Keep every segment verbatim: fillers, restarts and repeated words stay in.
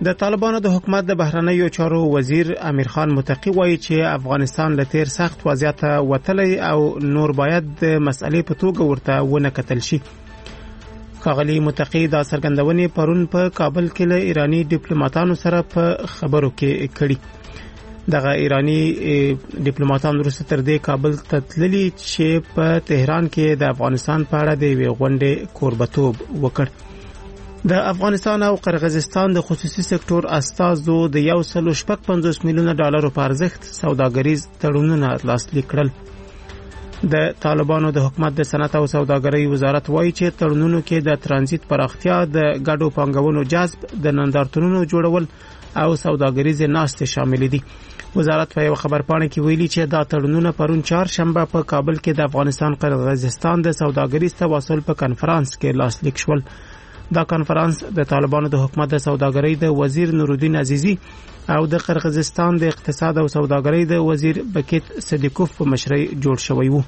د طالبانو د حکومت د بهرنیو چارو وزیر امیر خان متقی وایي چې افغانستان له تیر سخت وضعیت وتلی او نور باید د مسئلې په توګه ورته ونه کتل شي. ښاغلي متقی دا څرګندونې پرون په کابل کې له ایرانی ډیپلوماټانو سره په خبرو کې کړي. دغه ایرانی ډیپلوماټان وروسته تر دې کابل ته تللي چې په تهران کې د افغانستان په اړه د یوې غونډې کوربتوب وکړ. د افغانستان او قرغیزستان د خصوصي سکتور استازو د یو سل شپږ پنځوس میلیونه ډالرو په ارزښت سوداګریز تړونونه لاسلیک کړل. د طالبانو د حکومت د صنعت او سوداګرۍ وزارت وایي چې تړونونو کې د ترانزیت پراختیا، د ګډو پانګونو جذب، د نندارتونونو جوړول او سوداګریز ناستې شامل دي. وزارت په یو خبرپاڼه کې ویلي چې دا تړونونه پرون چهارشنبه په کابل کې د افغانستان قرغیزستان د سوداګریز تواصل په کنفرانس کې لاسلیک شول. دا کنفرانس د طالبانو د حکومت د سوداګرۍ د وزیر نورالدین عزیزی او د قرغیزستان د اقتصاد او سوداګرۍ د وزیر بکیت صدیقوف په مشرۍ جوړ شوی وو.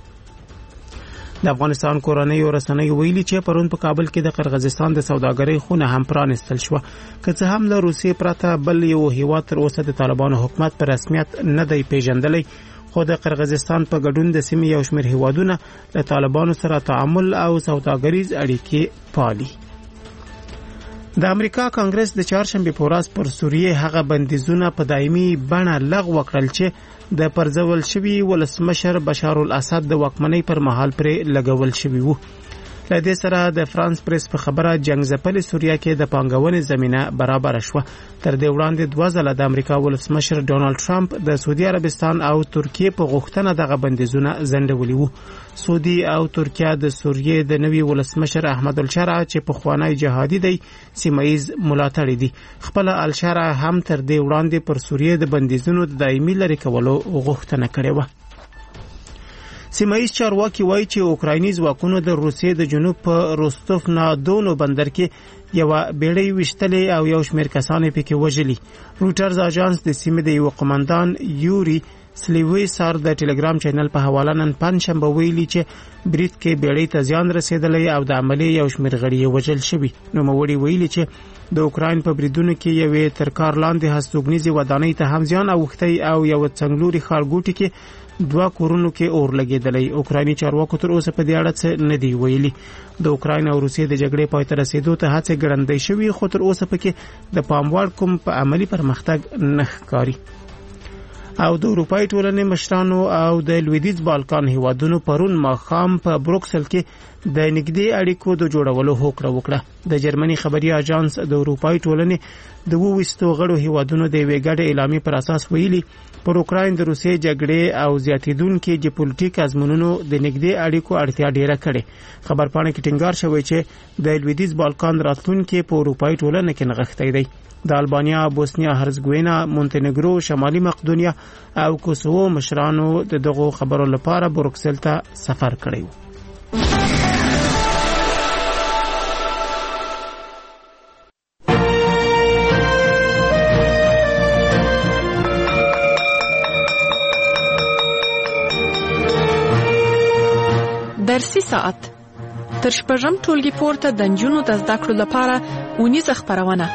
د افغانستان کورنۍ او رسنۍ ویلي چې پرون په کابل کې د قرغیزستان د سوداګرۍ خونه هم پرانستل شو، که څه هم له روسیې پرته بل یو هیواد تر اوسه د طالبانو حکومت په رسمیت نه دی پیژندلی، خو د قرغیزستان په ګډون د سیمې یو شمېر هیوادونه له طالبانو سره تعامل او سوداګریز اړیکې پالي. د امریکا کانګرس د چهارشنبه په ورځ پر سوریه هغه بندیزونه په دایمي بڼه لغوه کړل چې د پرځول شوی ولسمشر بشار الاسد د واکمنۍ پر مهال پرې لګول شوی وو. له دې سره د فرانس پریس په خبره جنگ ځپلې سوریه کې د پانګونې زمینه برابر شوه. تر دې وړاندې دوه ځله د امریکا ولسمشر ډونالد ټرمپ د سعودي عربستان او ترکیې په غوښتنه دغه بندیزونه ځنډولي وو. سعودي او ترکیه د سوریې د نوي ولسمشر احمد الشرع چې په خوانی جهادي دی سیمایز ملاتړي دي. خپل الشرع هم تر دې وړاندې پر سوریې د بندیزونو د دایمي لري کولو غوښتنه کړې و. سیمایز چارواکي وایي چې اوکرایني ځواکونو د روسیې د جنوب په روستوف نا دونو بندر کې یو بیړۍ وشتلې او یو شمېر کسان پکې وژلي. روټرز اژانس د سیمې د یو قومندان یوري سلیوی سار د ټلګرام چینل په حواله نن پنځشنبه ویلي چې برید کې بیړۍ ته زیان رسیدلی او د عملیې یو شمېر غړي وژل شوي. نوموړي ویلي چې د اوکراین په بریدونو کې یوې تر کار لاندې هستوګنیزې ودانۍ ته هم زیان اوښتی او یو څنګلوري ښارګوټي کې دوه کورونو کې اور لګېدلی. اوکرایني چارواکو تر اوسه په دې اړه څه نه دی ویلي. د اوکراین او روسیې د جګړې پای ته رسیدو ته هڅې ګړندۍ شوي، خو تر اوسه پکې د پام وړ کوم په عملي پرمختګ نه ښکاري. او د اروپای ټولنې مشرانو او د لویدیځ بالکان هیوادونو پرون ماښام په بروکسل کې د نږدې اړیکو د جوړولو هوکړه وکړه. د جرمني خبري اژانس د اروپای ټولنې د وویستو غړو هیوادونو د یوې ګډې اعلامیې پر اساس ویلي پر اوکراین د روسیې جګړې او زیاتیدونکو جیوپولیټیک ازمونونو د نږدې اړیکو اړتیا ډیره کړې. خبرپاڼه کې ټینګار شوی چې د لویدیځ بالکان راتلونکي په اروپای ټولنه کې نغښتی دی. د البانیا، بوسنیا هرزګوینا، مونتنیګرو، شمالي مقدونیا او کوسوو مشرانو د دغو خبرو لپاره بروکسل ته سفر کړی و. درسي ساعت تر شپږم ټولګي پورته د نجونو د زده کړو لپاره اونیزه خپرونه.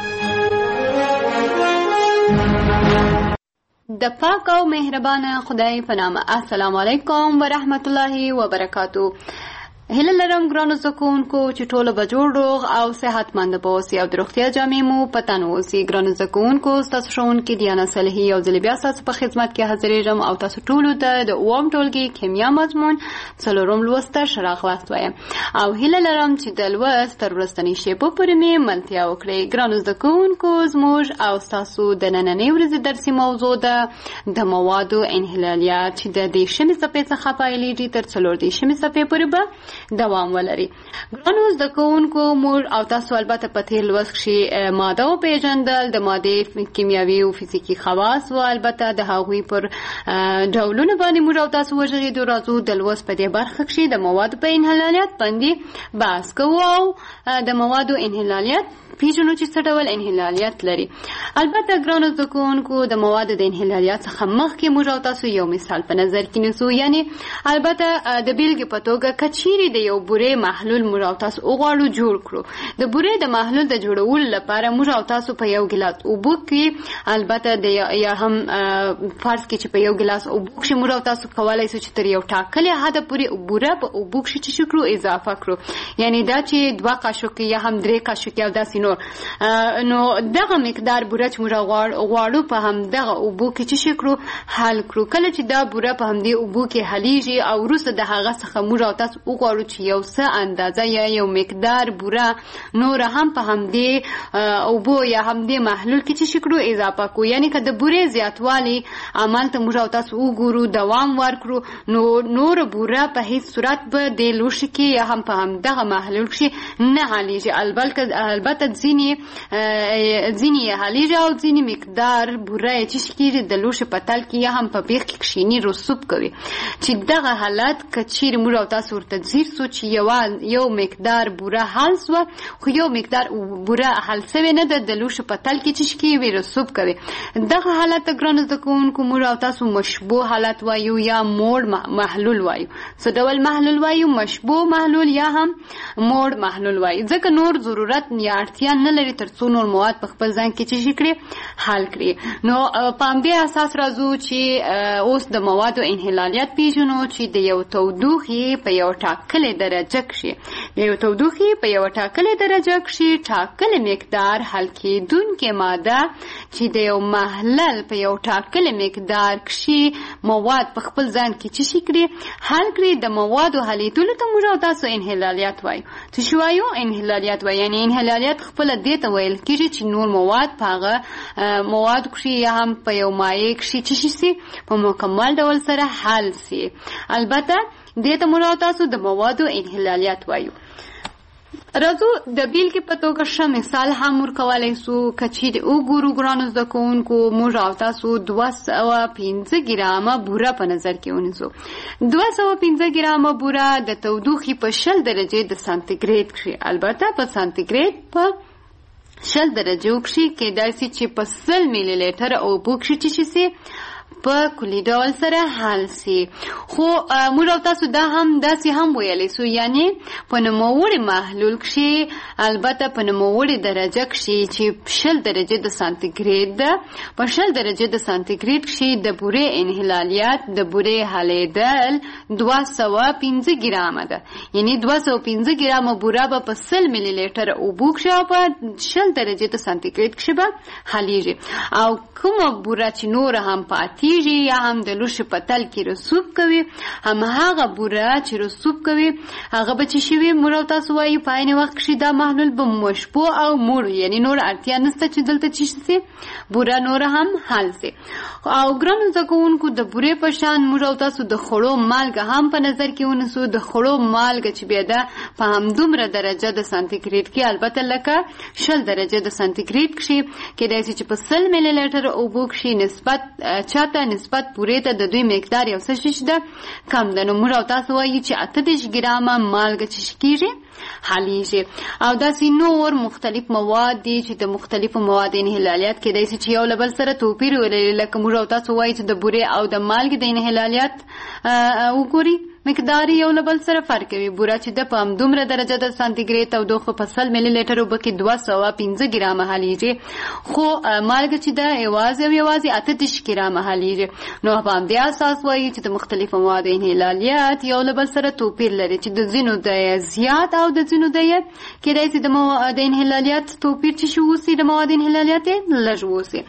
د پاک او مهربانه خدای په نام. السلام علیکم ورحمت الله وبرکاتو. هله لرم ګرانو زکونکو چې ټوله به جوړ روغ او صحتمند به اوسئ او د روغتیا جامې مو په تن اوسي. ګرانو زکونکو ستاسو ښوونکې دیانا صالحي یو ځل بیا ستاسو په خدمت کې حاضرېږم او تاسو ټولو ته د اووم ټولګي کیمیا مضمون څلورم لوست ته ښه راغلاست وایم او هیله لرم چې د لوست تر وروستنۍ شېبو پورې مې ملتیا وکړئ. ګرانو زکونکو زموږ او ستاسو د نننۍ ورځې درسي موضوع ده د موادو انحلالیات چې د دېرشمې صفحې څخه پیلېږي تر څلور دېرشمې صفحې پورې به دوام ولري. ګرانو زده کوونکو موږ او تاسو البته په تېر لوست کښې ماده وپېژندل، د مادې کیمیاوي او فزیکي خواص و البته د هغوی پر ډولونه باندې موږ او تاسو وغږېدو. راځو د لوست په دې برخه کښې د موادو په انحلالیات باندې بحث کوو او د موادو انحلالیات پیژنو چې څه ډول انحلالیت لري. البته ګرانو زده کوونکو د موادو د انحلالیت څخه مخکې موږ او تاسو یو مثال په نظر کې نیسو. یعنی البته د بیلګې په توګه کچيري د یو بورې محلول موږ او تاسو وغواړو جوړ کړو. د بورې د محلول د جوړولو لپاره موږ او تاسو په یو ګلاس اوبو کې البته د یا هم فرض کې چې په یو ګلاس اوبو کې موږ او تاسو کولای شو چې تر یو ټاکلې حد پورې بوره په اوبو کې چې شکرو اضافه کړو. یعنی دا چې دوه قاشقې یا هم درې قاشقې او داسې نور نو دغه مقدار بوره چې موږ غواړو په هم دغه اوبو کې چې شکرو حل کړو. کله چې دا بوره په همدې اوبو کې حلیږي او وروسته د هغه څخه موږ او تاسو وغواړو چې یو څه اندازه یا یو مقدار بوره نور هم په همدې اوبو یا همدې محلول کې چې شکرو اضافه کړو. یعنی که د بورې زیاتوالی عمل ته موږ او تاسو وګورو دوام ورکړو نو نور بوره په هیڅ صورت به د لوښي کې یا هم په همدغه محلول کې نه حلیږي. البته ځینې ځینې یې حلیږي او ځینې مقدار بوره یې چې کېږي د لوښي په تل کې یا هم په بیخ کې کښیني رسوب کوي. چې دغه حالت که چیرې موږ او تاسو ورته ځیر سو چې یو مقدار بوره حل سوه خو یو مقدار بوره حل سوې نه ده د لوښي په تل کې چې کېږي رسوب کوي. دغه حالت ته ګرانو زده کوونکو موږ او تاسو مشبوه حالت وایو یا موړ محلول وایو. څه ډول محلول وایو؟ مشبوه محلول یا هم موړ محلول وایو. ځکه نور ضرورت یا اړتیا نه لري تر څو نور مواد په خپل ځان کې چې کړي حل کړي. نو په همدې اساس راځو چې اوس د موادو انحلالیت پیژنو چې د یو تودوخې په یو ټاکلې درجه کې د یو تودوخې په یو ټاکلې درجه کې ټاکلې مقدار حل کېدونکې ماده چې د یو محلل په یو ټاکلې مقدار کې مواد په خپل ځان کې چې کړي حل کړي د موادو حلیدلو ته موږ تاسو انحلالیت وایو. څه شو وایو؟ انحلالیت وایو. یعنی انحلالیت خپل دې ته ویل کېږي چې نور مواد په هغه مواد کې یا هم په یو مایع کې چې شي په مکمل ډول سره حل سي. البته دې ته موږ تاسو د موادو انحلالیت وایو. راځو د بیلګې په توګه ښه مثال هم ورکولی سو. که چیرې وګورو ګرانو زده کوونکو موږ او تاسو دوه سوه پنځه ګرامه بوره په نظر کې ونیسو. دوه سوه پنځه ګرامه بوره د تودوخې په شل درجې د سانتیګریډ کښې البته په سانتیګریډ په شل درجو کښې کېدای سي چې په سل میلی لیټر اوبو کښې چې شي په کلي ډول سره حل سي. خو موږ او تاسو دا هم داسې هم ویلی سو یعنی په نوموړي محلول کښې البته په نوموړي درجه کښې چې شل درجې د سانتیګریډ ده په شل درجې د سانتیګریډ کښې د بورې انحلالیت د بورې حلیدل دوه سوه پنځه ګرامه ده. یعنی دوه سوه پنځه ګرامه بوره به په سل میلی لیټر اوبو کښې او په شل درجې د سانتیګریډ کښې به حلیږي. او کومه بوره چې نور هم پاتې یا هم د لوښي په تل کې رسوب کوي هم هغه بوره چې رسوب کوي هغه به چې شوي موږ او تاسو وایو په عین وخت کې دا محلول به مشبوه او موړ یعنی نور اړتیا نشته چې دلته چې شي بوره نور هم حل سي. او ګرانو زده کوونکو د بورې په شان موږ او تاسو د خوړو مالګه هم په نظر کې ونیسو. د خوړو مالګه چې بیا ده په همدومره درجه د سانتیګریډ کې البته لکه شل درجه د سانتیګریډ کې کېدای شي چې په سل میلی لیټر اوبو کې نسبت چاته نسبت پورې ته د دوی مقدار یو څه شي ده کم ده. نو موږ او تاسو وایو چې اته دېرش ګرامه مالګه چې کېږي حلیږي. او داسې نور مختلف مواد دي چې د مختلفو مواد انحلالیت کېدای شي چې یو له بل سره توپیر ولري. لکه موږ او تاسو وایو چې د بورې او د مالګې د انحلالیت وګوري مقدار یو له بل سره فرق کوي. بوره چې د په همدومره درجه د سانتیګریډ تودوخه په سل میلی لیټر اوبه کې دوه سوه پنځه ګرامه حلیږي. خو مالګه چې ده یوازې او یوازې اته دېرش ګرامه حلیږي. نو په همدې اساس وایي چې د مختلفو موادو انحلالیت یو له بل سره توپیر لري چې د ځینو د زیات او د ځینو د کېدای شي د انحلالیت توپیر چې شي اوسي د موادو انحلالیت یې لږ اوسي.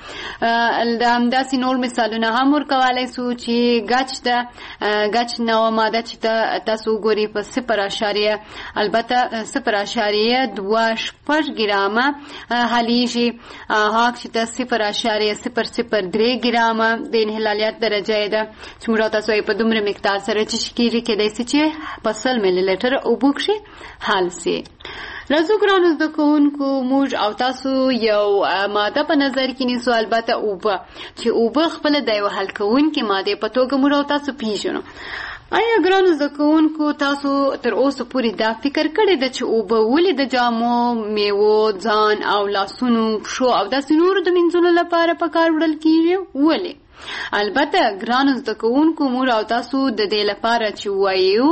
همداسې نور مثالونه هم ورکولی سو چې ګچ ده ګچ نوعه ماده چې تاسو وګورئ په صفر اشاریه البته صفر اشاریه دوه شپږ ګرامه حلیږي. هاک چې د صفر اشاریه صفر صفر درې ګرامه د انحلالیت درجه ده چې موږ تاسو یې په دومره مقدار سره چې کېږي کېدای شي چې په سل میلی لیټر اوبو کښې حل سي. راځو ګرانو زده کوونکو موږ او تاسو یو ماده په نظر کې نیسو البته اوبه چې اوبه خپله د یو حل کوونکې مادې په توګه موږ او تاسو پیژنو. آیا ګرانو زده کوونکو تاسو تر اوسه پورې دا فکر کړی ده چې اوبه ولې د جامو، میوو، ځان او لاسونو، پښو او داسې نورو د مینځلو لپاره په کار وړل کیږي؟ ولې؟ البته ګرانو زده کوونکو موږ او تاسو د دې لپاره چې وایو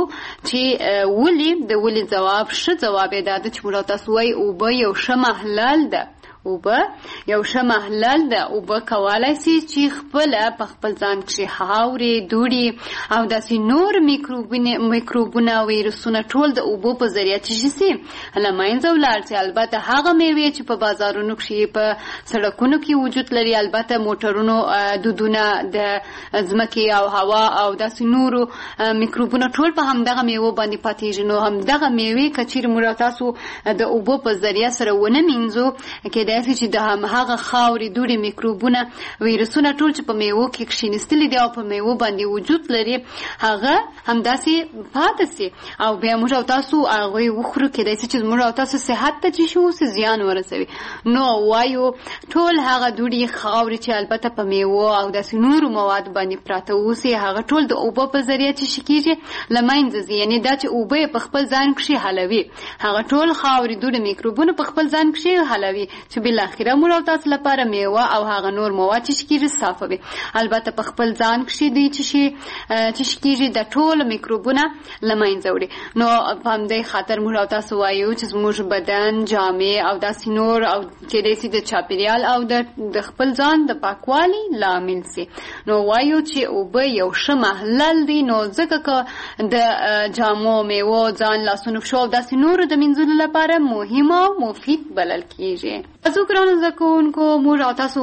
چې ولې د ولې ځواب ښه ځواب یې دا ده چې موږ او تاسو وایو اوبه یو ښه محلل ده. اوبه یو ښه محلل ده. اوبه کولی شي چې خپله په خپل ځان کښې خاورې، دوړې او داسې نور میکروبونه او ویروسونه ټول د اوبو په ذریعه څه شي له منځه ولاړ شي. البته هغه میوې چې په بازارونو کښې په سړکونو کې وجود لري، البته موټرونو دودونه د ځمکې او هوا او داسې نورو میکروبونه ټول په همدغه میوو باندې پاتېږي. نو همدغه میوې که چیرې موږ تاسو د اوبو په ذریعه سره ونه مینځو، داسې چې د هغه خاورې، دوړې، میکروبونه، ویروسونه ټول چې په میوو کې کښېنستلي دي او په میوو باندې وجود لري، هغه همداسې پاتې سي او بیا موږ او تاسو هغوی وخورو. کیدای شي چې موږ او تاسو صحت ته چې شي اوسي زیان ورسوي. نو وایو ټول هغه دوړې، خاورې چې البته په میوو او داسې نورو مواد باندې پراته اوسي، هغه ټول د اوبو په ذریعه چې شي کېږي له منځه ځي. یعنې دا چې اوبه یې په خپل ځان کښې حلوي، هغه ټول خاورې، دوړې، میکروبونه په خپل ځان کښې حلوي چې بالاخره موږ او تاسو لپاره میوه او هغه نور مواد چې کېږي صافوي. البته په خپل ځان کښې دوی چې شي چې کېږي د ټولو میکروبونه له منځه وړي. نو په همدې خاطر موږ او تاسو وایو چې زموږ بدن، جامې او داسې نور او کېدای شي د چاپېریال او د خپل ځان د پاکوالي لامل سي. نو وایو چې اوبه یو ښه محلل دي. نو ځکه که د جامو، میوو، ځان، لاسونو، پښو او داسې نورو د مینځلو لپاره مهم او مفید بلل کېږي. تاسو ګرانو زده کوونکو موږ او تاسو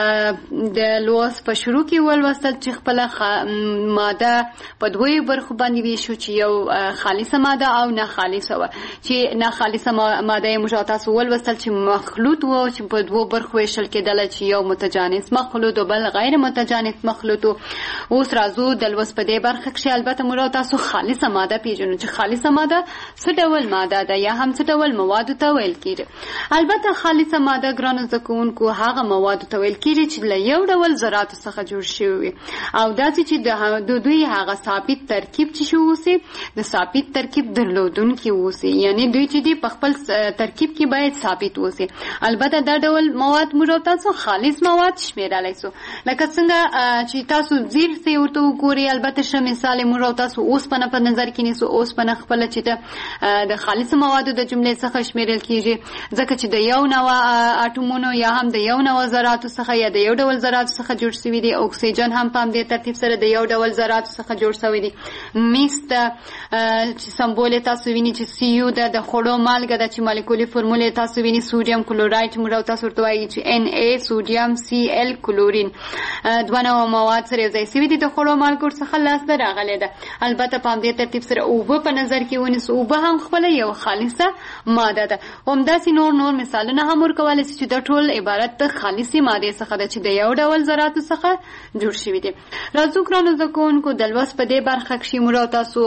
د لوست په شروع کې ولوستل چې خپله ماده په دوی برخو باندې ویشو چې یو خالصه ماده او نه خالصه وه. چې نه خالصه ماده یې موږ او تاسو ولوستل چې مخلوط و چې په دوو برخو ویشل کېدله، چې یو متجانس مخلوط او بل غیر متجانس مخلوط. اوس راځو د لوست په دې برخه کښې البته موږ او تاسو خالصه ماده پیژنو چې خالصه ماده څه ډول ماده ده یا هم څه ډول موادو ته ویل کېږي. البته خالصه ماده ګرانو زده کوونکو هغه موادو ته ویل کېږي چې له یو ډول ذراتو څخه جوړ شوي وي او داسې چې د دوی هغه ثابت ترکیب چې شي اوسي د ثابت ترکیب درلودونکي اوسي. یعنې دوی چې دي په خپل ترکیب کې باید ثابت اوسي. البته دا ډول مواد موږ او تاسو خالص مواد شمیرلی سو. لکه څنګه چې تاسو زیر ته ورته وګورئ، البته ښه مثال موږ او تاسو اوسپنه په نظر کې نیسو. اوسپنه خپله چې د خالص موادو د جملې څخه شمیرل کېږي، ځکه چې د یو نوع اټومونو یا هم د یو نوع ذراتو څخه یا د یو ډول ذراتو څخه جوړ شوي دي. اکسیجن هم په همدې ترتیب سره د یو ډول ذراتو څخه جوړ شوی دي. میس ته چې سمبول یې تاسو ویني چې سی یو ده، د خوړو مالګه ده چې مالیکولي فرمول یې تاسو ویني سوډیم کلوراید، موږ او تاسو ورته وایي چې ان ای سوډیم سی ال کلورین. دوه نوع مواد سره یو ځای شوي دي، د خوړو مالګو څخه لاسته راغلی ده. البته په همدې ترتیب سره اوبه په نظر کې ونیسو. اوبه هم خپله یو خالصه ماده ده. همداسې نور نور مثالونه هم ورکولی شي چې دا ټول عبارت د خالصې مادې څخه ده چې د یو ډول ذراتو څخه جوړ شوي دي. راځو ګرانو زده کوونکو د لوست په دې برخه کښې موږ او تاسو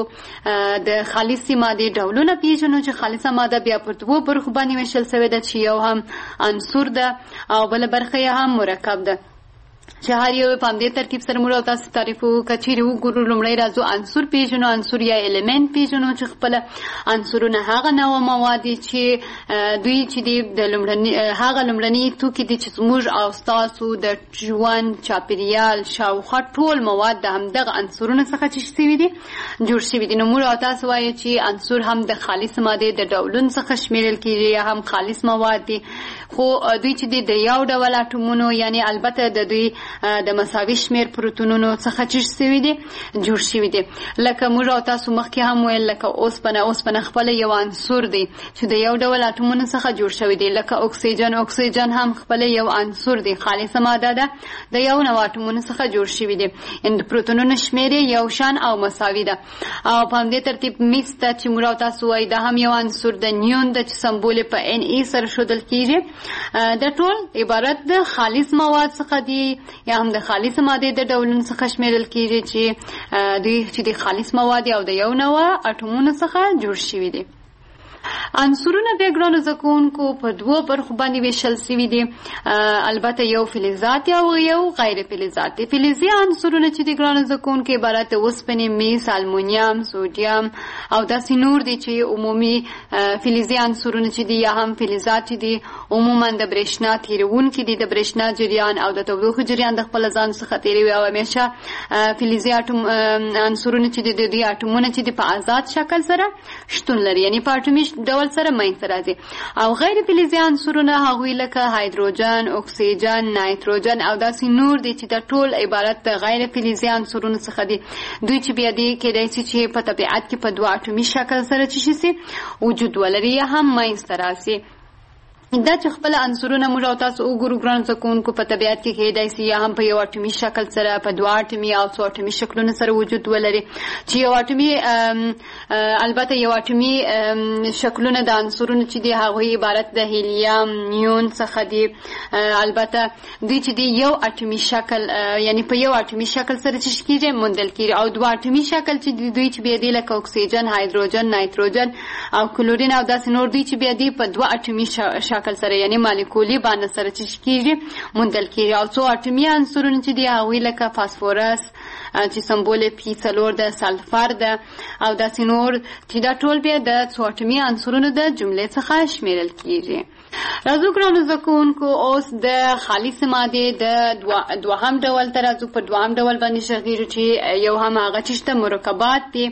د خالصې مادې ډولونه پېژنو چې خالصه ماده بیا پر دوو برخو باندې ویشل شوې ده چې یو هم عنصر ده او بله برخه یې هم مرکب ده. چې هر یو په همدې ترتیب سره موږ او تاسو تعریف وکړو. که چیرې وګورو لومړی راځو عنصر پېژنو. عنصر یا الیمنټ پېژنو چې خپله عنصرونه هغه نوع مواد دي چې دوی چې دي د لومړني هغه لومړني توکي دي چې زموږ او ستاسو د ژوند، چاپېریال، شاوخوا ټول مواد د همدغه عنصرونو څخه چې شوي دي جوړ شوي دي. نو موږ او تاسو وایو چې عنصر هم د خالص مادې د ډولونو څخه شمیرل کېږي یا هم خالص مواد دي. خو دوی چې دي د یو ډول اټومونو، یعنی البته د دوی د مساوي شمیر پروتونونو څخه چې شوي دي جوړ شوي دي. لکه موږ او تاسو مخکې هم ویل، لکه اوسپنه. اوسپنه خپله یو عنصر دی چې د یو ډول اټومونو څخه جوړ شوی دی. لکه اکسیجن. اکسیجن هم خپله یو عنصر دی، خالصه ماده ده، د یو نوع اټومونو څخه جوړ شوي دي. یعنې د پروتونونو شمیر یو شان او مساوي ده. او په همدې ترتیب میس ته چې موږ او تاسو وایي دا هم یو عنصر ده. نیون ده چې سمبول په ان ای سره ښودل کېږي. دا ټول عبارت د خالص مواد څخه دي یا هم د خالص ماده د ډولونو څخه شمیرل کېږي چې دوی چې د خالص مواد او د یو نوع اټومونو څخه جوړ شوي دي. عنصرونه بیا ګرانو زده کوونکو په دوو برخو باندې ویشل سوي دي. البته یو فلزات او یو غیر فلزات دي. فلزي عنصرونه چې دي ګرانو زده کوونکو عبارت د اوسپنې، میس، المونیم، سوډیم او داسې نور دي چې عمومي فلزي عنصرونه چې دي یا هم فلزات چې دي عموما د برېښنا تیرونکي دي، د برېښنا جریان او د تودوخې جریان د خپل ځان څخه تیروي او همیشه فلزي اټوم عنصرونه چې دي د دې اټومونه چې دي په آزاد شکل سره شتون لري، یعنی په اټومي ډول سره منځته راځي. او غیر فلزي عنصرونه هغوی لکه هایدروجن، اکسیجن، نایتروجن او داسې نور دي چې دا ټول عبارت د غیر فلزي عنصرونو څخه دي. دوی چې بیا دي کېدای شي چې په طبیعت کې په دوه اټومي شکل سره چې شي وجود ولري یا هم منځته راسي. دا چې خپل عنصرونه موږ او تاسو وګورو ګرانو زده کوونکو په طبیعت کې کېدای شي یا هم په یو اټومي شکل سره، په دوه اټومي او څو اټومي شکلونو سره وجود ولري. چې یو اټومي البته یو اټومي شکلونه د عنصرونو چې دي هغوی عبارت د هیلیم، نیون څخه دي. البته دوی چې دي یو اټومي شکل یعنی په یو اټومي شکل سره چې کېږي موندل کېږي، او دوه اټومي شکل چې دي دوی چې بیا دي لکه اکسیجن، هایدروجن، نایتروجن او کلورین او داسې نور دوی چې بیا دي په دوه اټومي شکل شکل سره یعنی مالیکولي باندې سره چې کېږي موندل کېږي. او څو اټومي عنصرونه چې دي هغوی لکه فاسفورس چې سمبول پی څلور ده، سلفر ده او داسې نور چې دا ټول بیا د څو اټومي عنصرونو د جملې څخه شمیرل کېږي. راځو ګرانو زده کوونکو اوس د خالصې مادې د دوهم ډول ته راځو. په دوهم ډول باندې شغېږو چې یو هم هغه چې شته مرکبات دي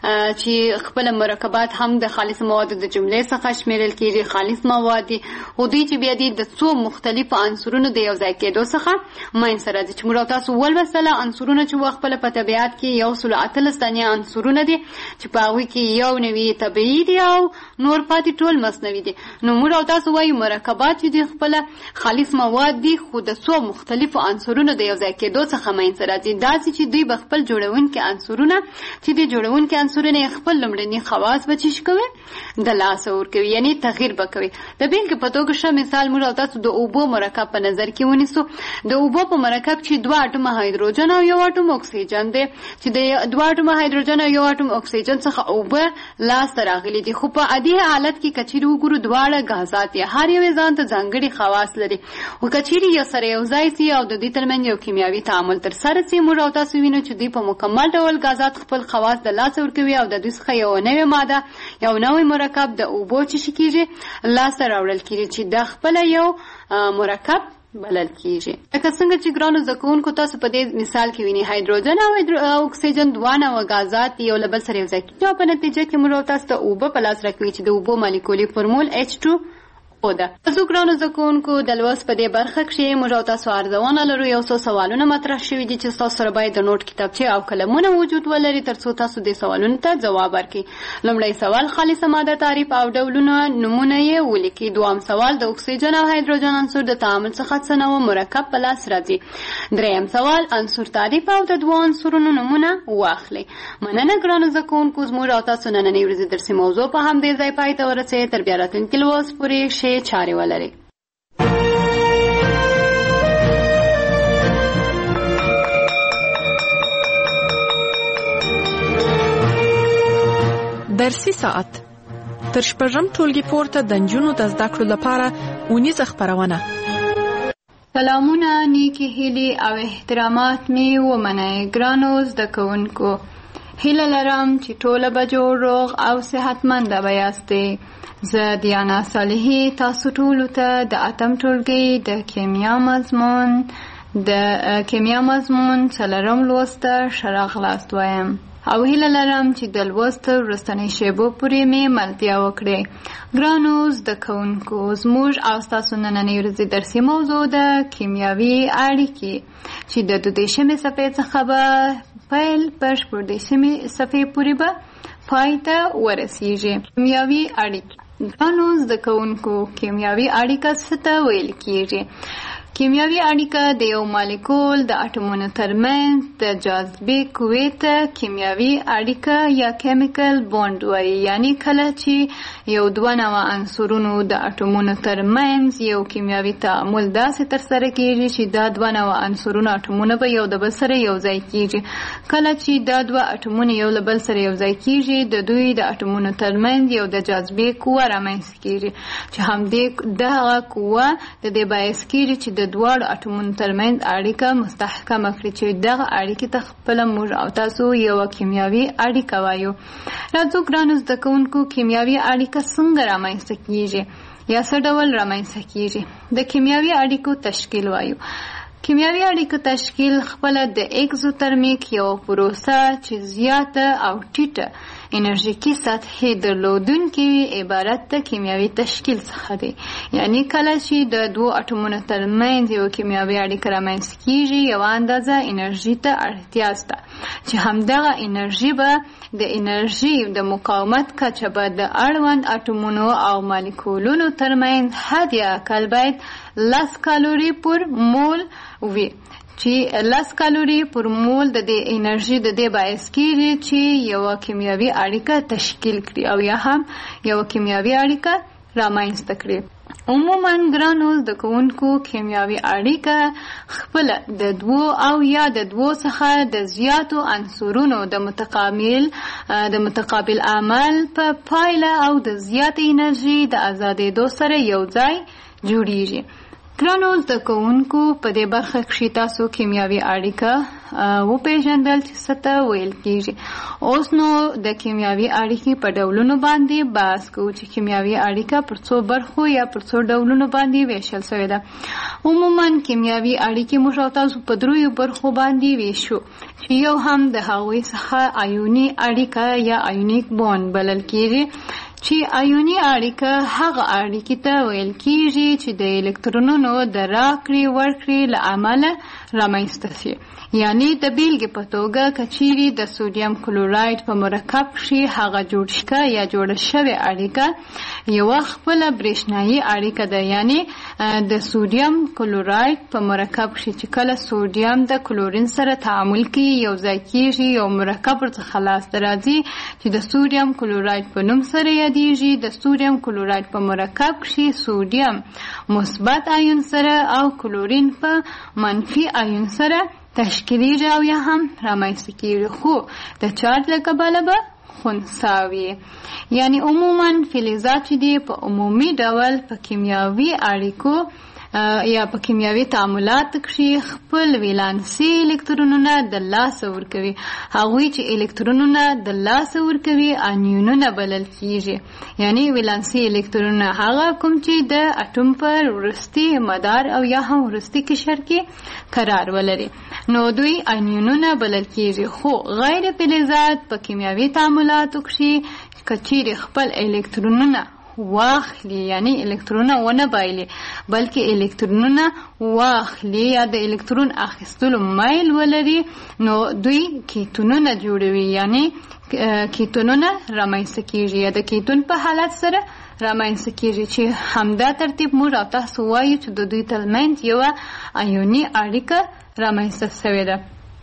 چې خپل مرکبات هم د خالص موادو د جملې څخه شمیرل کېږي. خالص مواد دي خو دوی چې بیا دي د څو مختلفو عنصرونو د یو ځای کېدو څخه منځته راځي. چې موږ تاسو ولوستله عنصرونه چې خپله په طبیعت کې یو سل اتلس دانې عنصرونه دي چې په هغوی کې یو نوي طبیعي دي او نور پاتې ټول مصنوعي دي. نو موږ او تاسو وایو مرکبات چې دي خپله خالص مواد دي خو د څو مختلفو عنصرونو د یو ځای کېدو څخه منځته راځي. داسې چې دوی به خپل جوړونکي عنصرونه چې دي جوړونکي عنصرونه یې خپل لومړني خواص به چیش کوي د لاسه ورکوي، یعنی تغییر به کوي. د بېلګې په توګه ښه مثال موږ او تاسو د اوبو مرکب په نظر کې ونیسو. د اوبو په مرکب چې دوه اټومه هایدروجن او یو اټوم اکسیجن دی، چې د دوه اټومه هایدروجن او یو اټوم اکسیجن څخه اوبه لاسته راغلي دي. خو په عادي حالت کې که چیرې وګورو دواړه غازات دي، هر یو ځان ته ځانګړي خواص لري. خو که چیرې یو سره یو ځای سي او د دوی ترمنځ یو کیمیاوي تعامل ترسره سي، موږ او تاسو وینو چې دوی په مکمل ډول غازات خپل خواص د لاسه ورکوي او د دوی څخه یو نوې ماده یو نوی مرکب د اوبو چې کېږي لاسته راوړل کېږي چې د خپله یو مرکب بلل کېږي. لکه څنګه چې ګرانو زده کوونکو تاسو په دې مثال کې وینئ هایدروجن او اکسیجن دوه نوع غازات یو له بل سره یو ځای کېږي او په نتیجه کې موږ تاسو ته اوبه په لاس راکوي چې د اوبو مالیکولي فورمول ایچ ټو او ده. تاسو ګرانو زده کوونکو د لوست په دې برخه کې موږ تاسو ارزونه لرو. یو څو سوالونه مطرح شوي دي چې تاسو سره باید د نوٹ کتابچې او قلمونه وجود ولري ترڅو تاسو دې سوالونو ته ځواب ورکړئ. لومړی سوال خالصه ماده تعریف او ډولونه نمونه یې ولیکئ. دویم سوال د اکسیجن او هایدروجن عنصر د تعامل څخه څه نوع مرکب په لاس راځي. دریم سوال عنصر تعریف او د دوه عنصرونو نمونه واخلئ. مننه ګرانو زده کوونکو، زموږ او تاسو نننۍ ورځې درسي موضوع په همدې ځای پای ته ورسېده. تر بیا راتلونکي لوست پورې چارې ولري. درسي ساعت تر شپږم ټولګي پورته د نجونو د زده کړو لپاره اونیزه خپرونه. سلامونه، نیکی هیلې او احترامات می ومنئ ګرانو زده کوونکو. هیله لرم چې ټوله به جوړ روغ او صحتمنده به یاستئ. زه دیانا صالحي تاسو ټولو ته د اتم ټولګي د کیمیا مضمون د کیمیا مضمون څلورم لوست ته ښه راغلاست وایم او هیله لرم چې د لوست وروستنۍ شیبو پورې مې ملتیا وکړئ. ګرانو زده کوونکو، زموږ او ستاسو نننۍ ورځې درسي موضوع د کیمیاوي اړیکې چې د دوه دېرشمې صفحې څخه به پیل په شپږدېرشمې صفحې پورې به پای ته ورسیږي. کیمیاوي اړیکې ګرانو زده کوونکو، کیمیاوي اړیکه څه ته ویل کېږي؟ کیمیاوي اړیکه د یو مالیکول د اټومونو ترمنځ د جاذبې قوې ته کیمیاوي اړیکه یا کیمیکل بوند وایي. یعنی کله چې یو دوه نوع عنصرونو د اټومونو ترمنځ یو کیمیاوي تعامل داسې ترسره کیږي چې دا دوه نوع عنصرونو اټومونه به یو د بل سره یو ځای کیږي. کله چې دا دوه اټومونه یو له بل سره یو ځای کیږي د دوی د اټومونو ترمنځ یو د جاذبې قوه رامنځته کیږي چې همدې دغه قوه د دې باعث کیږي چې د دواړو اټومونو ترمنځ اړیکه مستحکمه کړي چې دغه اړیکې ته خپله موږ او تاسو یوه کیمیاوي اړیکه وایو. راځو ګرانو زده کوونکو کیمیاوي اړیکه څنګه رامنځته کیږي یا څه ډول رامنځته کیږي. د کیمیاوي اړیکو تشکیل وایو. کیمیاوي اړیکو تشکیل خپله د اکزوترمیک یو پروسه چې زیاته او ټیټه انرژیکي سطحې درلودونکې وي عبارت د کیمیاوي تشکیل څخه دی. یعنی کله چې د دوو اټومونو ترمنځ یو کیمیاوي اړیکه رامنځته کیږي یوه اندازه انرژي ته اړتیا شته چې همدغه انرژي به د انرژي د مقاومت کچه به د اړوند اټومونو او مالیکولونو ترمنځ حد اقل باید لس کالوري پر مول وي چې لس کالوري پر مول د دې انرژي د دې باعث کیږي چې یوه کیمیاوي اړیکه تشکیل کړي او یا هم یوه کیمیاوي اړیکه رامنځته کړي. عموما ګرانو زده کوونکو کیمیاوي اړیکه خپله د دوو او یا د دوو څخه د زیاتو عنصرونو د متقابل د متقابل عمل په پایله او د زیات انرژي د ازادېدو سره یو ځای جوړیږي. ګرانو زده کوونکو په دې برخه کښې تاسو کیمیاوي اړیکه وپېژندل چې څه ته ویل کېږي. اوس نو د کیمیاوي اړیکې په ډولونو باندې بحث کوو چې کیمیاوي اړیکه پر څو برخو یا پر څو ډولونو باندې ویشل شوې ده. عموما کیمیاوي اړیکې موږ او تاسو په دریو برخو باندې ویشو چې یو هم د هغوی څخه آیوني اړیکه یا آیونیک بوند بلل کېږي چې آیوني اړیکه هغه اړیکې ته ویل کېږي چې د الکترونونو د راکړې ورکړې له امله رامنځته شي. یعنی د بیلګې په توګه که چیرې د سودیم کلوراید په مرکب کښې هغه جوړ شوه یا جوړه شوې اړیکه یوه خپله برېښنایي اړیکه ده. یعنی د سودیم کلوراید په مرکب کښې چې کله سودیم د کلورین سره تعامل کوي یو ځای کېږي یو مرکب ورڅخه لاسته راځي چې د سودیم کلوراید په نوم سره یادیږي. د سودیم کلوراید په مرکب کښې سودیم مثبت آیون سره او کلورین په منفي آیون سره تشکیلیږي او یا هم رامنځته کېږي خو د چارج له کبله به خنثی وي. یعنی عموما فلزات چې دي په عمومي ډول په کیمیاوي اړیکو یا په کیمیاوي تعاملاتو کښې خپل ولانسي الکترونونه د لاسه ورکوي. هغوی چې الکترونونه د لاسه ورکوي انیونونه بلل کېږي. یعنی ولانسي الکترونونه هغه کوم چې د اټوم پر وروستي مدار او یا هم وروستي قشر کې قرار ولري نو دوی انیونونه بلل کېږي. خو غیر فلزات په کیمیاوي تعاملاتو کښې که چیرې خپل الکترونونه واخلي یعنی الکترونونه ونه بایلي بلکې الکترونونه واخلي یا د الکترون اخیستلو میل ولري نو دوی کیتونونه جوړوي. یعنی کیتونونه رامنځته کېږي یا د کیتون په حالت سره رامنځته کېږي چې همدا ترتیب موږ او تاسو وایو چې د دوی ترمنځ یوه آیوني اړیکه رامنځته شوې ده.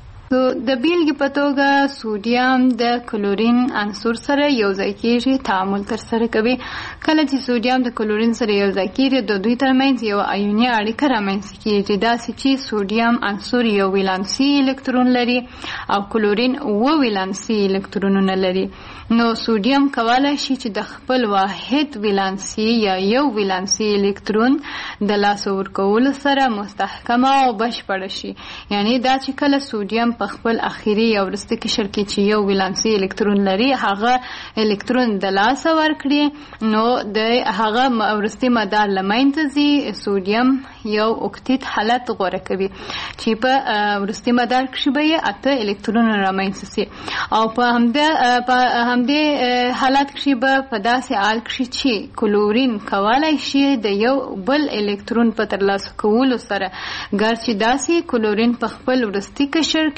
د بیلګې په توګه سودیم د کلورین عنصر سره یو ځای کېږي تعامل ترسره کوي. کله چې سودیم د کلورین سره یو ځای کېږي د دوی ترمنځ یوه آیوني اړیکه رامنځته کېږي داسې چې سودیم عنصر یو ولانسي الکترون لري او کلورین اوه ولانسي الکترونونه لري. نو سودیم کولی شي چې د خپل واحد ولانسي یا یو ولانسي الکترون د لاسه ورکولو سره مستحکمه او بشپړه شي. یعنی دا چې کله سودیم په خپل اخیری یا وروستي قشر کې چې یو ولانسي الکترون لري هغه الکترون د لاسه ورکړي نو د هغه وروستي مدار له منځه ځي. سودیم یو اوکتیت حالت غوره کوي چې په وروستي مدار کښې به یې اته الکترونه رامنځته سي او په همدې په همدې حالت کښې به په داسې حال کښې چې کلورین کولی شي د یو بل الکترون په ترلاسه کولو سره ګر چې داسې کلورین په خپل وروستي قشر کې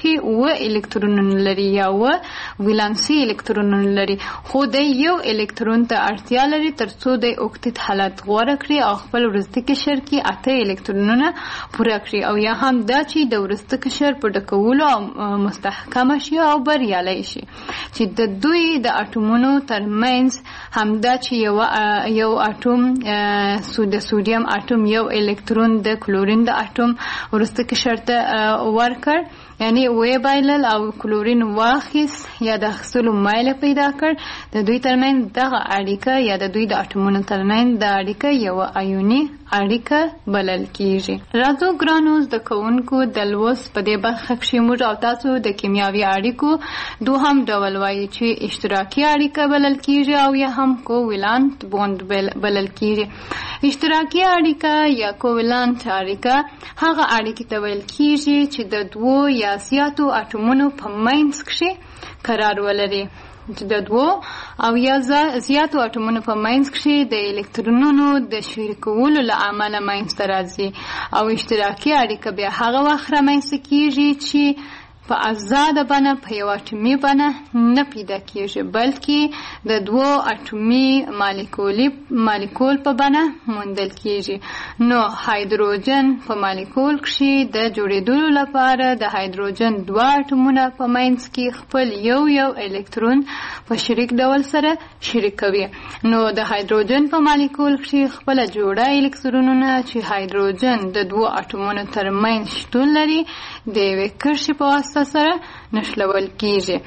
کې اوه الکترونونه لري یا اوه ولانسي الکترونونه لري، خو د یو الکترون ته اړتیا لري ترڅو د اوکتیت حالت غوره کړي او خپل وروستي قشر کې اته الکترونونه پوره کړي، او یا هم دا چې د وروستي قشر په ډکولو او مستحکمه شي او بریالی شي. چې د دوی د اټومونو ترمنځ همدا چې یو یو اټوم سود سودیم اټوم یو الکترون د کلورین د اټوم وروسته قشر ته ورکړ، یعنی وی بایلل او کلورین واخیس یا د اخیستلو مایله پیدا کړ، د دوی ترمنځ دغه اړیکه یا د دوی د اټومونو ترمنځ د اړیکه یو ایوني اړیکه بلل کیږي. راځو ګرانو زده کوونکو د لوست په دې برخه کې موږ او تاسو د کیمیاوي اړیکو دوهم ډول وایي چې اشتراکي اړیکه بلل کیږي او یا هم کوولانت بوند بلل کیږي. اشتراکي اړیکه یا کوولانت اړیکه هغه اړیکه ته ویل کیږي چې د دوو یا زیاتو اټومونو په منځ کې قرار ولري، چې د دوو او یا زیاتو اټومونو په منځ کې د الکترونونو د شریکولو له امله منځته راځي. او اشتراکي اړیکه بیا هغه وخت رامنځته کیږي چې په آزاده بڼه په یو اټومي بڼه نه پیدا کیږي، بلکې د دوو اټومي مالیکولي مالیکول په بڼه موندل کیږي. نو هایدروجن په مالیکول کې د جوړېدلو لپاره د هایدروجن دوه اټومونه په منځ کې خپل یو یو الکترون په شریک ډول سره شریکوي. نو د هایدروجن په مالیکول کې خپل جوړه الکترونونه چې هایدروجن د دوو اټومونو ترمنځ شتون لري د یوې کرښې په واسطه سره نښلول کیږي.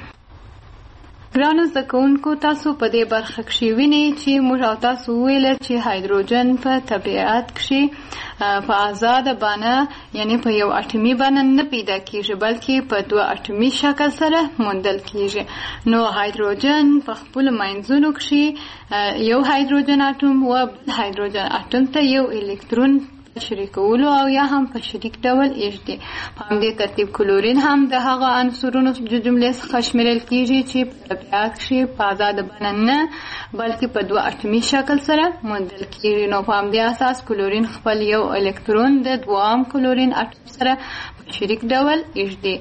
ګرانو زده کوونکو تاسو په دې برخه کې وینئ چې موږ او تاسو ویل چې هایدروجن په طبیعت کې په آزاده بڼه یعنی په یو اټومي بڼه نه پیدا کیږي، بلکې په دوه اټومي شکل سره موندل کیږي. نو هایدروجن په خپل منځونو کې یو هایدروجن اټوم و بل هایدروجن اټوم ته یو الکترون شریکولو او یا هم په شریک ډول ایږدي. په همدې ترتیب کلورین هم د هغه عنصرونو د جملې څخه شمیرل کیږي چې په طبیعت کې په آزاده بڼه نه بلکې په دوه اټومي شکل سره موندل کیږي. نو په همدې اساس کلورین خپل یو الکترون د دوام کلورین اټوم سره په شریک ډول ایږدي.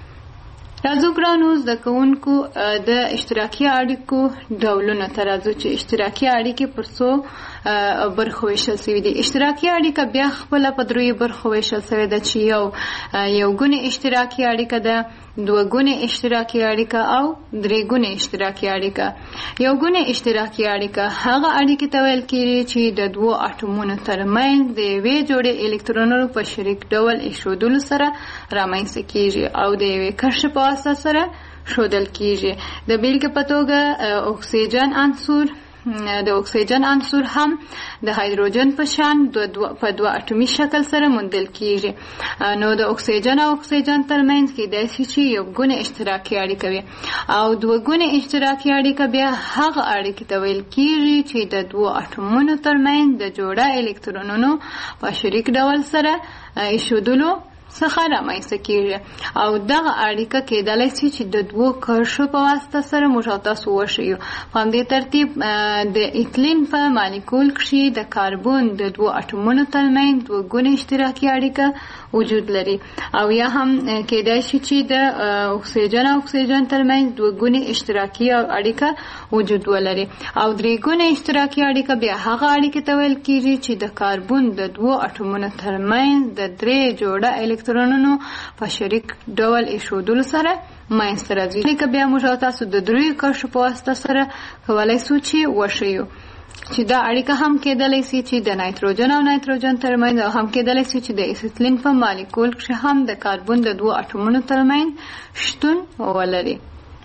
راځو ګرانو زده کوونکو د اشتراکي اړیکو ډولونه ته راځو چې اشتراکي اړیکې پر څو برخو ویشل شوي دي. اشتراکي اړیکه بیا خپله په دریو برخو ویشل شوې ده چې یو یو ګونې اشتراکي اړیکه ده، دوه ګونې اشتراکي اړیکه او درې ګونې اشتراکي اړیکه. یو ګونې اشتراکي اړیکه هغه اړیکې ته ویل کیږي چې د دوو اټومونو ترمنځ د یوې جوړې الکترونونو په شریک ډول ایښودلو سره رامنځته کیږي او د یوې کرښې په واسطه سره ښودل کیږي. د بیلګې په توګه اکسیجن عنصر د اکسیجن عنصر هم د هایدروجن په شان په دوه اټومي شکل سره موندل کیږي. نو د اکسیجن او اکسیجن ترمنځ کېدای شي چې یو ګونې اشتراکي اړیکه وي او دوه ګونې اشتراکي اړیکه بیا هغه اړیکې ته ویل کیږي چې د دوو اټومونو ترمنځ د جوړه الکترونونو په شریک ډول سره ایښودلو څخه رامنځته کیږي. او دغه اړیکه کېدلی شي چې د دوو کرښو په واسطه سره موږ او تاسو وښیو. په همدې ترتیب د ایتلین په مالیکول کې د کاربون د دوو اټومونو ترمنځ دوه ګونې اشتراکي اړیکه وجود لري، او یا هم کېدای شي چې د اکسیجن او اکسیجن ترمنځ دوه ګونې اشتراکي اړیکه وجود ولري. او درې ګونې اشتراکي اړیکه بیا هغه اړیکه ته ویل کیږي چې د کاربون د دوو اټومونو ترمنځ د درې جوړه الکترونونو په شریک ډول ایښودلو سره منځته راځي. لکه بیا موږ او تاسو د دریو کرښو په واسطه سره کولی شو چې وښیو چې دا اړیکه هم کېدلی شي چې د نایتروجن او نایتروجن ترمنځ او هم کېدلی شي چې د اسیتلین په مالیکول کې هم د کاربون د دوو اټومونو ترمنځ شتون ولري.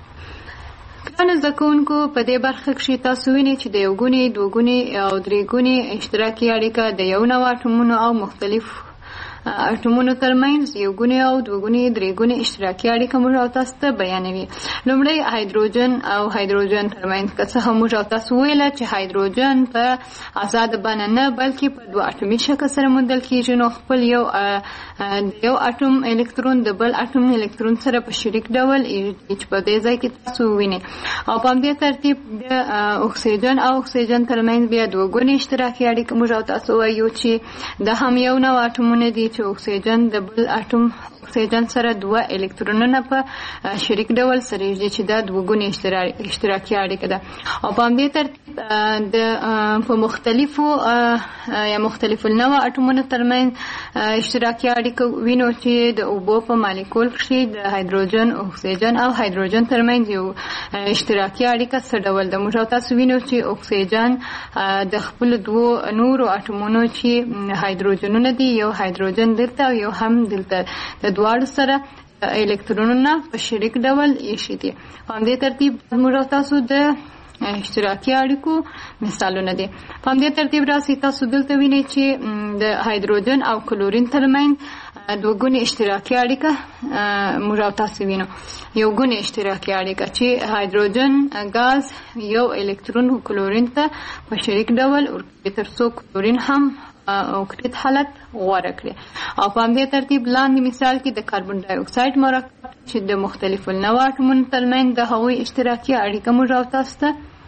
ګرانو زده کوونکو په دې برخه کې تاسو وینئ چې د یو ګونې دوه ګونې او درې ګونې اشتراکي اړیکه د یو نوع اټومونو او مختلف اټومونو ترمنځ یو ګونې او دوه ګونې درې ګونې اشتراکي اړیکه موږ او تاسو ته بیانوي. لومړی هایدروجن او هایدروجن ترمنځ که څه هم موږ او تاسو ویله چې هایدروجن په آزاده بڼه نه بلکې په دوه اټومي شکل سره موندل کیږي، نو خپل یو یو اټوم الکترون د بل اټوم الکترون سره په شریک ډول چې په دې ځای کې تاسو وینئ. او په همدې ترتیب د اکسیجن او اکسیجن ترمنځ بیا دوه ګونې اشتراکي اړیکه موږ او تاسو وایو چې دا هم یو نوع اټومونه دي چې اکسیجن د بل اټوم اکسیجن سره دوه الکترونونه په شریک ډول سره یوځای چې دا دوه ګونې اشتراکي اړیکه ده. او په همدې ترتیب د په مختلفو یا مختلفو نوع اټومونو ترمنځ اشتراکي اړیکه وینو چې د اوبو په مالیکول کې د هایدروجن، اکسیجن او هایدروجن ترمنځ یو اشتراکي اړیکه څه ډول ده. موږ او تاسو وینو چې اکسیجن د خپل دوو نورو اټومونو چې هایدروجنونه دي، یو هایدروجن دلته او یو هم دلته، د دواړو سره الکترونونه په شریک ډول ایښي دي. په همدې ترتیب موږ او تاسو د اشتراکي اړیکو مثالونه دي. په همدې ترتیب راسي تاسو دلته وینئ چې د هایدروجن او کلورین ترمنځ دوه ګونې اشتراکي اړیکه موږ او تاسو وینو. یو ګونې اشتراکي اړیکه چې هایدروجن غاز یو الکترون کلورین ته په شریک ډول ورکوي تر څو کلورین هم اوکتیت حالت غوره کړي. او په همدې ترتیب لاندې مثال کې د کاربن ډای اکساید مرکب چې د مختلفو نوع اټومونو ترمنځ د هغوی اشتراکي اړیکه موږ او تاسو ته